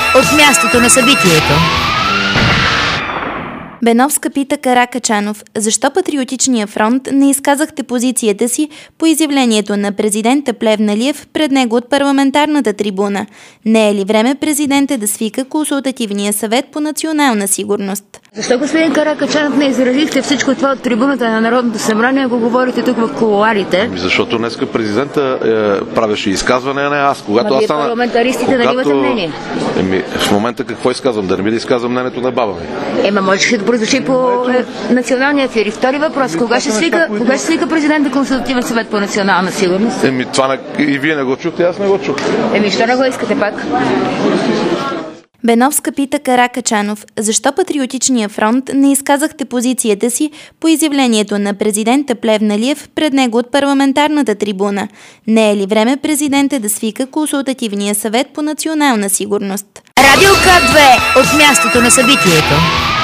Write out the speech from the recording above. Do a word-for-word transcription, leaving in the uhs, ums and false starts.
от мястото на събитието. Беновска пита Каракачанов: защо Патриотичния фронт не изказахте позицията си по изявлението на президента Плевнелиев пред него от парламентарната трибуна? Не е ли време президентът да свика Консултативния съвет по национална сигурност? Защо, господин Каракачанов, не изразихте всичко това от трибуната на Народното събрание, ако говорите тук в кулоарите? Защото днеска президента е, правеше изказване, а не аз. Когато Ма аз вие стана... парламентаристите да имате мнение? Еми, в момента какво изказвам? Да не би да изказвам мнението на баба ми? Ема, можеше да прозвучи по е, националния ефир. И втори въпрос: кога ще свика, кога ще свика президента Консултативен съвет по национална сигурност? Еми, това не... и вие не го чухте, аз не го чух. Еми, що не го искате пак? Беновска пита Каракачанов: защо Патриотичния фронт не изказахте позицията си по изявлението на президента Плевнелиев пред него от парламентарната трибуна? Не е ли време президентът да свика Консултативния съвет по национална сигурност? Радио К две от мястото на събитието.